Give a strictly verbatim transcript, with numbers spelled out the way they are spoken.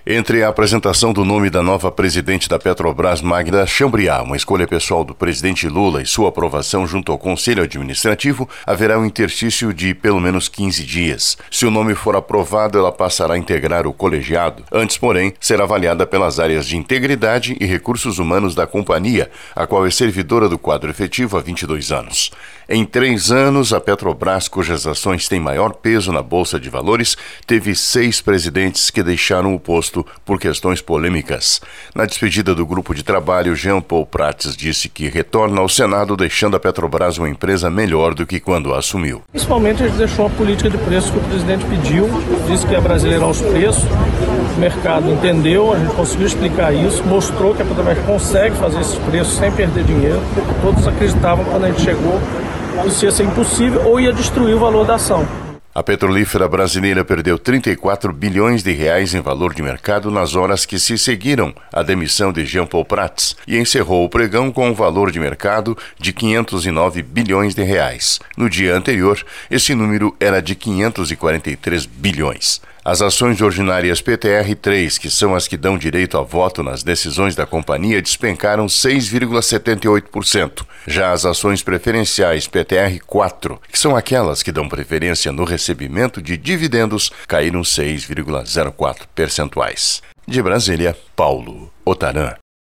Entre a apresentação do nome da nova presidente da Petrobras, Magda Chambriard, uma escolha pessoal do presidente Lula, e sua aprovação junto ao Conselho Administrativo, haverá um interstício de pelo menos quinze dias. Se o nome for aprovado, ela passará a integrar o colegiado. Antes, porém, será avaliada pelas áreas de integridade e recursos humanos da companhia, a qual é servidora do quadro efetivo há vinte e dois anos. Em três anos, a Petrobras, cujas ações têm maior peso na Bolsa de Valores, teve seis presidentes que deixaram o posto por questões polêmicas. Na despedida do grupo de trabalho, Jean Paul Prats disse que retorna ao Senado, deixando a Petrobras uma empresa melhor do que quando a assumiu. Principalmente, a gente deixou uma política de preços que o presidente pediu, disse que ia brasileirar os preços, o mercado entendeu, a gente conseguiu explicar isso, mostrou que a Petrobras consegue fazer esses preços sem perder dinheiro. Todos acreditavam quando a gente chegou que isso ia ser impossível ou ia destruir o valor da ação. A petrolífera brasileira perdeu trinta e quatro bilhões de reais em valor de mercado nas horas que se seguiram à demissão de Jean Paul Prats e encerrou o pregão com um valor de mercado de quinhentos e nove bilhões de reais. No dia anterior, esse número era de quinhentos e quarenta e três bilhões. As ações ordinárias P T R três, que são as que dão direito a voto nas decisões da companhia, despencaram seis vírgula setenta e oito por cento. Já as ações preferenciais P T R quatro, que são aquelas que dão preferência no recebimento de dividendos, caíram seis vírgula zero quatro percentuais. De Brasília, Paulo Otaran.